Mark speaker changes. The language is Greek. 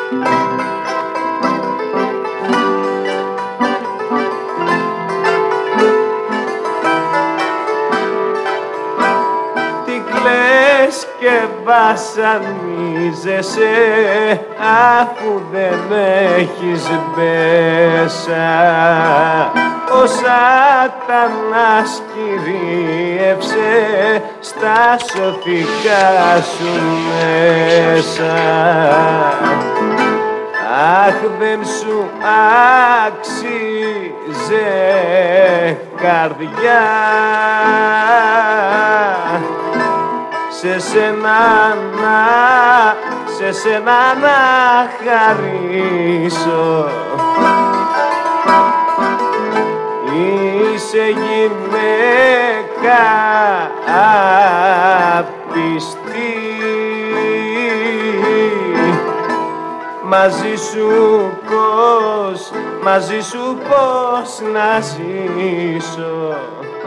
Speaker 1: Και βασανίζεσαι αφού δεν έχεις μέσα. Ο σατανάς κυρίευσε στα σωθικά σου μέσα. Αχ, δεν σου άξιζε καρδιά σε σένα να χαρίσω. Είσαι γυναίκα απιστή, μαζί σου πώς να ζήσω.